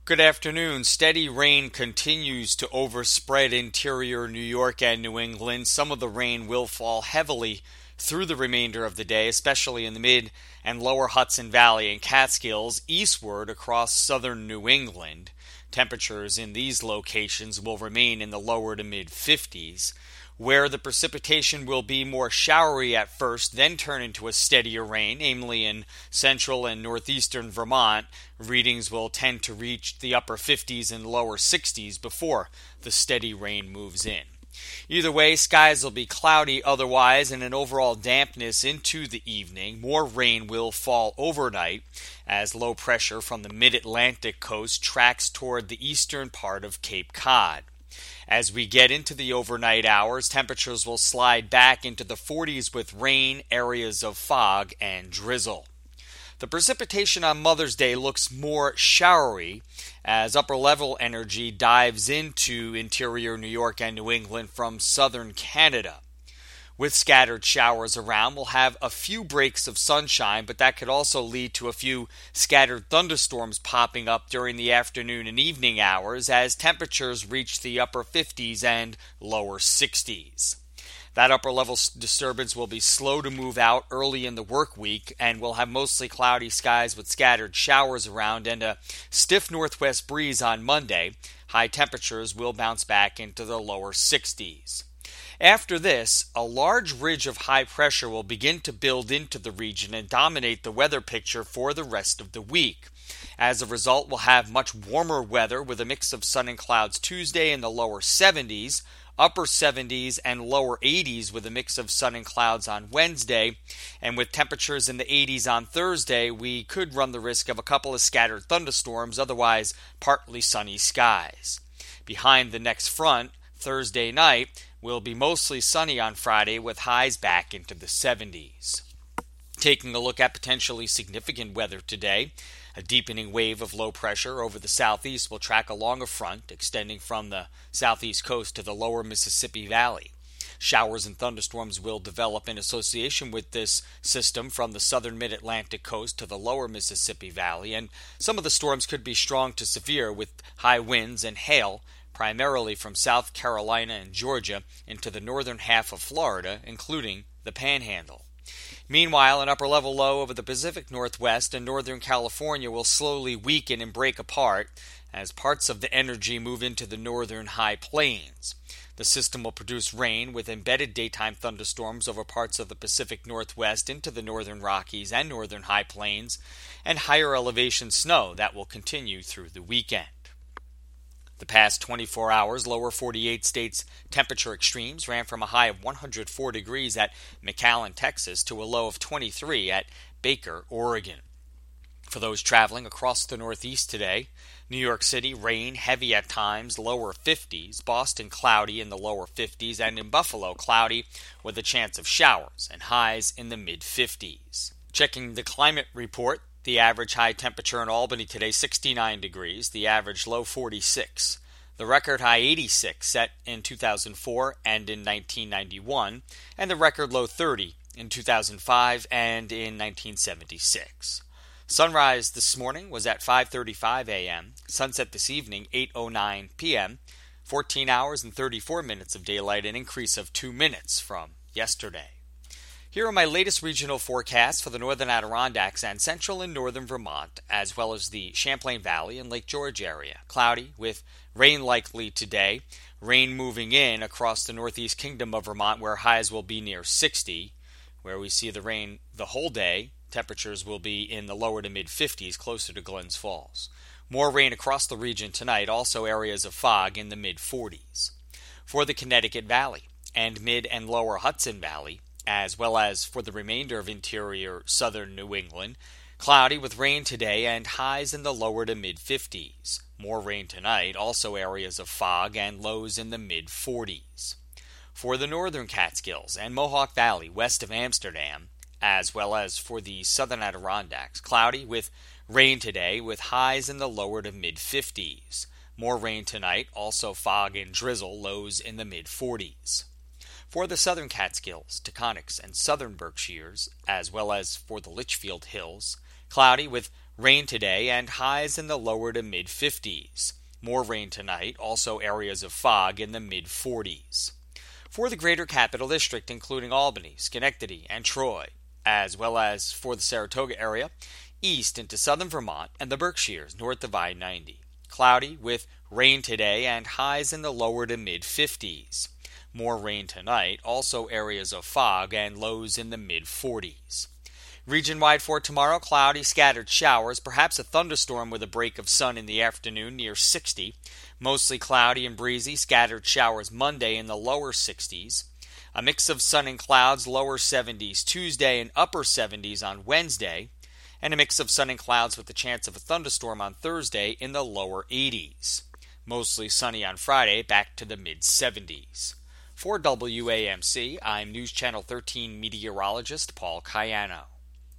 Good afternoon. Steady rain continues to overspread interior New York and New England. Some of the rain will fall heavily through the remainder of the day, especially in the mid and lower Hudson Valley and Catskills, eastward across southern New England. Temperatures in these locations will remain in the lower to mid 50s, where the precipitation will be more showery at first, then turn into a steadier rain, namely in central and northeastern Vermont. Readings will tend to reach the upper 50s and lower 60s before the steady rain moves in. Either way, skies will be cloudy otherwise and an overall dampness into the evening. More rain will fall overnight as low pressure from the mid-Atlantic coast tracks toward the eastern part of Cape Cod. As we get into the overnight hours, temperatures will slide back into the 40s with rain, areas of fog, and drizzle. The precipitation on Mother's Day looks more showery as upper-level energy dives into interior New York and New England from southern Canada. With scattered showers around, we'll have a few breaks of sunshine, but that could also lead to a few scattered thunderstorms popping up during the afternoon and evening hours as temperatures reach the upper 50s and lower 60s. That upper-level disturbance will be slow to move out early in the work week, and we'll have mostly cloudy skies with scattered showers around and a stiff northwest breeze on Monday. High temperatures will bounce back into the lower 60s. After this, a large ridge of high pressure will begin to build into the region and dominate the weather picture for the rest of the week. As a result, we'll have much warmer weather with a mix of sun and clouds Tuesday in the lower 70s, upper 70s, and lower 80s with a mix of sun and clouds on Wednesday. And with temperatures in the 80s on Thursday, we could run the risk of a couple of scattered thunderstorms, otherwise partly sunny skies. Behind the next front, Thursday night, will be mostly sunny on Friday with highs back into the 70s. Taking a look at potentially significant weather today, a deepening wave of low pressure over the southeast will track along a front extending from the southeast coast to the lower Mississippi Valley. Showers and thunderstorms will develop in association with this system from the southern mid-Atlantic coast to the lower Mississippi Valley, and some of the storms could be strong to severe with high winds and hail, primarily from South Carolina and Georgia into the northern half of Florida, including the Panhandle. Meanwhile, an upper-level low over the Pacific Northwest and Northern California will slowly weaken and break apart as parts of the energy move into the northern high plains. The system will produce rain with embedded daytime thunderstorms over parts of the Pacific Northwest into the northern Rockies and northern high plains, and higher elevation snow that will continue through the weekend. The past 24 hours, lower 48 states' temperature extremes ran from a high of 104 degrees at McAllen, Texas, to a low of 23 at Baker, Oregon. For those traveling across the Northeast today, New York City, rain, heavy at times, lower 50s, Boston, cloudy in the lower 50s, and in Buffalo, cloudy with a chance of showers and highs in the mid-50s. Checking the climate report, the average high temperature in Albany today, 69 degrees. The average low, 46. The record high, 86, set in 2004 and in 1991. And the record low, 30, in 2005 and in 1976. Sunrise this morning was at 5:35 a.m. Sunset this evening, 8:09 p.m. 14 hours and 34 minutes of daylight, an increase of 2 minutes from yesterday. Here are my latest regional forecasts for the northern Adirondacks and central and northern Vermont, as well as the Champlain Valley and Lake George area. Cloudy with rain likely today. Rain moving in across the northeast kingdom of Vermont, where highs will be near 60, where we see the rain the whole day. Temperatures will be in the lower to mid-50s, closer to Glens Falls. More rain across the region tonight, also areas of fog in the mid-40s. For the Connecticut Valley and mid and lower Hudson Valley, as well as for the remainder of interior southern New England, cloudy with rain today and highs in the lower to mid-50s. More rain tonight, also areas of fog and lows in the mid-40s. For the northern Catskills and Mohawk Valley west of Amsterdam, as well as for the southern Adirondacks, cloudy with rain today with highs in the lower to mid-50s. More rain tonight, also fog and drizzle, lows in the mid-40s. For the southern Catskills, Taconics, and southern Berkshires, as well as for the Litchfield Hills, cloudy with Rain today and highs in the lower to mid 50s. More rain tonight, also areas of fog in the mid 40s. For the greater capital district, including Albany, Schenectady, and Troy, as well as for the Saratoga area, east into southern Vermont and the Berkshires north of I-90. Cloudy with rain today and highs in the lower to mid 50s. More rain tonight, also areas of fog and lows in the mid 40s. Region-wide for tomorrow, cloudy, scattered showers, perhaps a thunderstorm with a break of sun in the afternoon near 60. Mostly cloudy and breezy, scattered showers Monday in the lower 60s. A mix of sun and clouds, lower 70s Tuesday and upper 70s on Wednesday. And a mix of sun and clouds with the chance of a thunderstorm on Thursday in the lower 80s. Mostly sunny on Friday, back to the mid-70s. For WAMC, I'm News Channel 13 meteorologist Paul Cayano.